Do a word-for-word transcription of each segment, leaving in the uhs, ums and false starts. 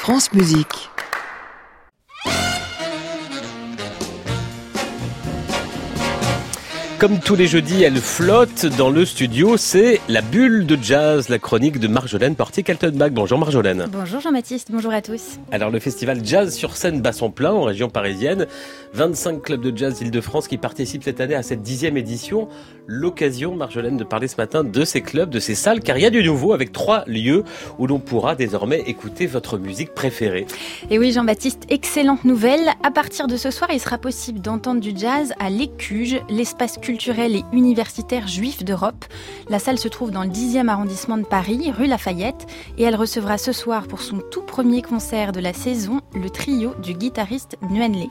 France Musique. Comme tous les jeudis, elle flotte dans le studio, c'est la bulle de jazz, la chronique de Marjolaine Portier-Kaltenbach. Bonjour Marjolaine. Bonjour Jean-Baptiste, bonjour à tous. Alors le festival Jazz sur scène bat son plein en région parisienne. vingt-cinq clubs de jazz Île-de-France qui participent cette année à cette dixième édition. L'occasion, Marjolaine, de parler ce matin de ces clubs, de ces salles, car il y a du nouveau avec trois lieux où l'on pourra désormais écouter votre musique préférée. Et oui Jean-Baptiste, excellente nouvelle. À partir de ce soir, il sera possible d'entendre du jazz à l'Écuge, l'espace culturel et universitaire juif d'Europe. La salle se trouve dans le dixième arrondissement de Paris, rue Lafayette, et elle recevra ce soir pour son tout premier concert de la saison, le trio du guitariste Nguyen Le.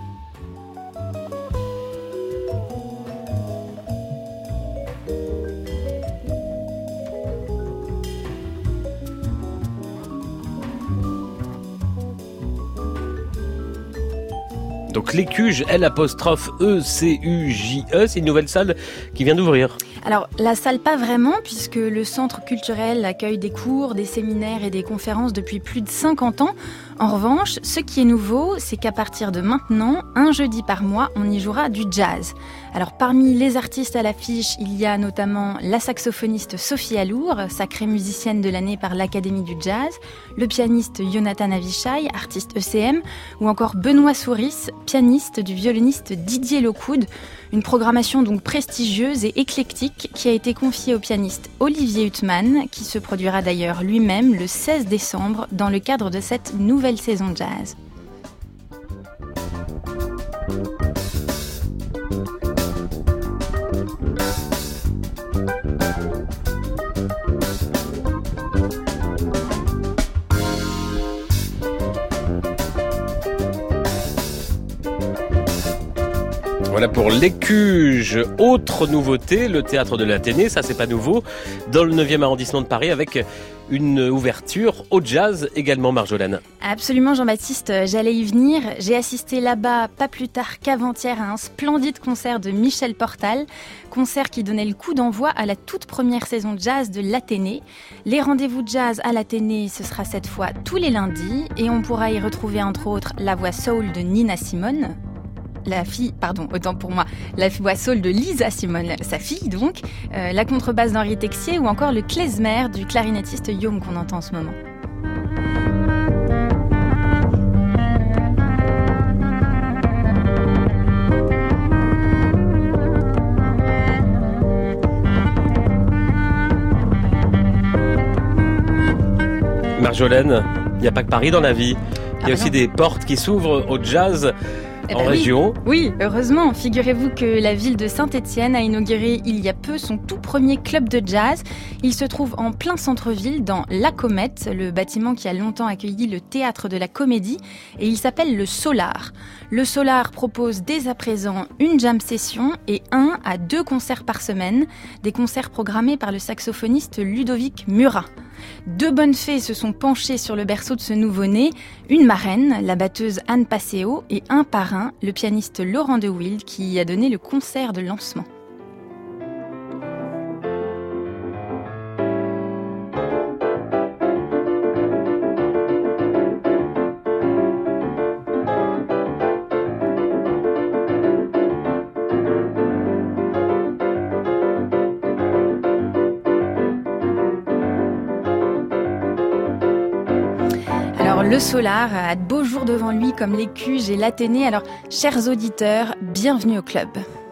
Donc l'Écuge, L apostrophe E C U J E, c'est une nouvelle salle qui vient d'ouvrir. Alors la salle pas vraiment, puisque le centre culturel accueille des cours, des séminaires et des conférences depuis plus de cinquante ans. En revanche, ce qui est nouveau, c'est qu'à partir de maintenant, un jeudi par mois, on y jouera du jazz. Alors parmi les artistes à l'affiche, il y a notamment la saxophoniste Sophie Allour, sacrée musicienne de l'année par l'Académie du Jazz, le pianiste Yonatan Avishai, artiste E C M, ou encore Benoît Souris, pianiste du violoniste Didier Lockwood. Une programmation donc prestigieuse et éclectique qui a été confiée au pianiste Olivier Huttman, qui se produira d'ailleurs lui-même le seize décembre dans le cadre de cette nouvelle saison jazz. Voilà pour l'Écuge. Autre nouveauté, le théâtre de l'Athénée, ça c'est pas nouveau, dans le neuvième arrondissement de Paris avec une ouverture au jazz également, Marjolaine. Absolument Jean-Baptiste, j'allais y venir. J'ai assisté là-bas pas plus tard qu'avant-hier à un splendide concert de Michel Portal, concert qui donnait le coup d'envoi à la toute première saison jazz de l'Athénée. Les rendez-vous jazz à l'Athénée, ce sera cette fois tous les lundis et on pourra y retrouver entre autres la voix soul de Nina Simone. La fille, pardon, autant pour moi, la voix soul de Lisa Simone, sa fille donc, euh, la contrebasse d'Henri Texier ou encore le klezmer du clarinettiste Yom qu'on entend en ce moment. Marjolaine, il n'y a pas que Paris dans la vie, il y a ah aussi non. des portes qui s'ouvrent au jazz. Eh en ben région. Oui, oui, heureusement. Figurez-vous que la ville de Saint-Étienne a inauguré il y a peu son tout premier club de jazz. Il se trouve en plein centre-ville dans La Comète, le bâtiment qui a longtemps accueilli le théâtre de la Comédie, et il s'appelle le Solar. Le Solar propose dès à présent une jam session et un à deux concerts par semaine, des concerts programmés par le saxophoniste Ludovic Murat. Deux bonnes fées se sont penchées sur le berceau de ce nouveau-né, une marraine, la batteuse Anne Passeo, et un parrain, le pianiste Laurent de Wild, qui y a donné le concert de lancement. Alors le Solar a de beaux jours devant lui comme l'Écuge et l'Athénée. Alors chers auditeurs, bienvenue au club.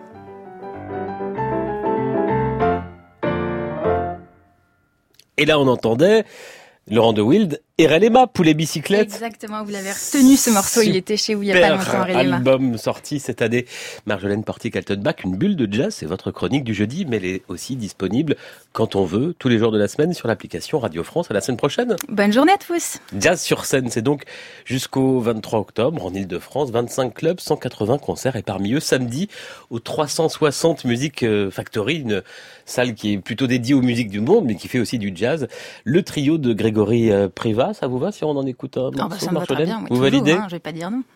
Et là on entendait Laurent de Wild et Relema, Poulet Bicyclette. Exactement, vous l'avez retenu ce morceau, il était chez vous il n'y a pas longtemps, Relema. Album sorti cette année. Marjolaine Portier-Kaltenbach, une bulle de jazz, c'est votre chronique du jeudi, mais elle est aussi disponible quand on veut, tous les jours de la semaine sur l'application Radio France. À la semaine prochaine. Bonne journée à tous. Jazz sur scène, c'est donc jusqu'au vingt-trois octobre en Île-de-France, vingt-cinq clubs, cent quatre-vingts concerts et parmi eux samedi au trois cent soixante Music Factory, une salle qui est plutôt dédiée aux musiques du monde mais qui fait aussi du jazz. Le trio de Grégory Privat, ça vous va si on en écoute un morceau, oh bah ça me va très bien, oui, vous toujours, validez hein, je vais pas dire non.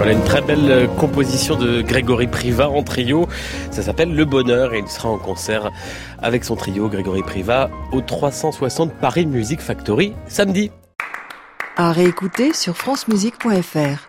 Voilà une très belle composition de Grégory Privat en trio. Ça s'appelle Le Bonheur et il sera en concert avec son trio Grégory Privat au trois cent soixante Paris Music Factory samedi. À réécouter sur francemusique point f r.